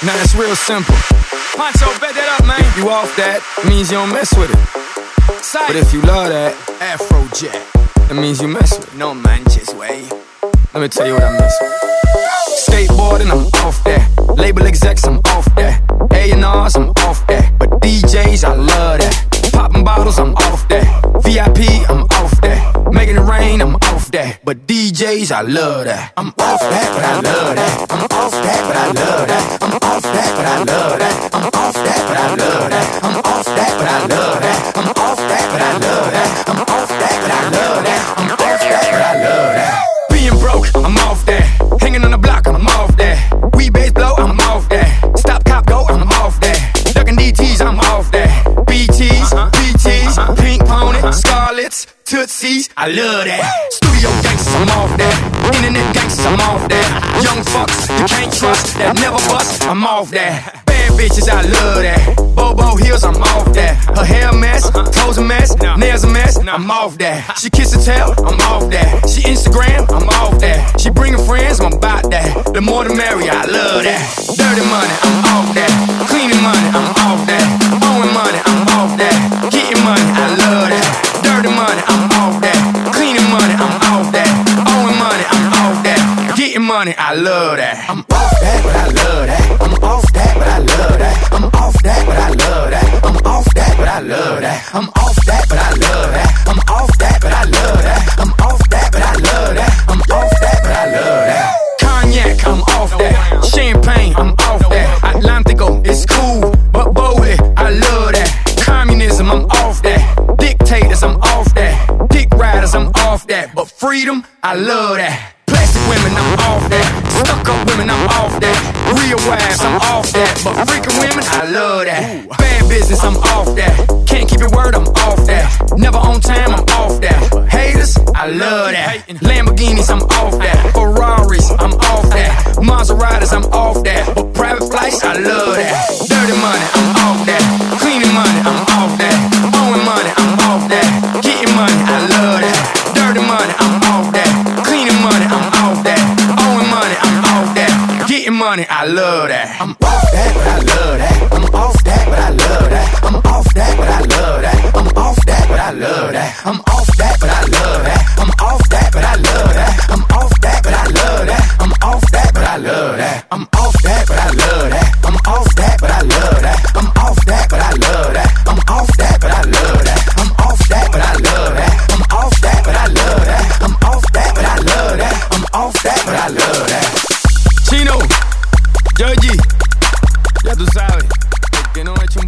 Now it's real simple. Poncho, bet that up, man. If you off that, it means you don't mess with it. Sight. But if you love that, Afrojack, it means you mess with it. no manches way. Let me tell you what I mess with. Skateboarding, I'm off that. Label execs, I'm off that. A&Rs, I'm off that. But DJs, I love that. Popping bottles, I'm off that. VIP, I'm off that. Making it rain, I'm off that. But DJs, I love that. I'm off that, but I love that. I'm off that, but I love that. I'm off that, but I love that. I'm off that, but I love that. I'm off that, but I love that. I'm off that, but I love that. I'm off that, but I love that. I'm off that, but I love that. Being broke, I'm off that. Hanging on the block, I'm off that. We bass blow, I'm off that. Stop, cop, go, I'm off that. Ducking DTs, I'm off that. BTs, BTs, Pink Pony, Scarlets, Tootsies, I love that. Studio gangsters, I'm off that. Internet gangsters, I'm off that. Young fucks, you can't trust, that never bust, I'm off that. Bad bitches, I love that. Bobo heels, I'm off that. Her hair a mess, clothes a mess, nails a mess, I'm off that. She kiss and tell, I'm off that. She Instagram, I'm off that. She bringing friends, I'm about that. The more the merrier, I love that. Dirty money, I'm off that. Cleaning money, I'm off that. Owing money, I'm off that. Getting money, I love that. Dirty money, I'm off that. Cleaning money, I'm off that. Owing money, I'm off that. Getting money, I love that. I'm off that, but I love that. I'm off that, but I love that. I'm off that, but I love that. I'm off that, but I love that. I'm off that, but I love that. I'm off that, but I love that. I'm off that, but I love that. I'm off that, but I love that. Cognac, I'm off that. Champagne, I'm off that. Atlantico, it's cool, but Bowie, I love that. Communism, I'm off that. Dictators, I'm off that. Dick riders, I'm off that. But freedom, I love that. Plastic women, I'm off that. Stuck up women, I'm off that. Real wives, I'm off that. But freaking women, I love that. Bad business, I'm off that. Can't keep your word, I'm off that. Never on time, I'm off that. Haters, I love that. Lamborghinis, I'm off that. Ferraris, I'm off that. Maseratis, I'm off that. But private flights, I love that. Dirty money, I'm off that. Cleaning money, I'm off that. Owing money, I'm off that. Getting money, I love that. Dirty money, I'm off that. Cleaning money, I'm off that. Owing money, I'm off that. Getting money, I love that. I'm off that, but I love that. I'm off that, but I love that. I'm off that, but I love that. I'm off that, but I love that. I'm off that, but I love that. I'm off that, but I love that. I'm off that, but I love that. I'm off that, but I love that. I'm off that, but I love that. I'm off that, but I love that. I'm off that, but I love that. I'm off that, but I love that. I'm off that, but I love that. I'm off that, but I love that. I'm off that, but I love that. I'm off that, but I love that. Chino, Georgie, ya tú sabes, el que no ha hecho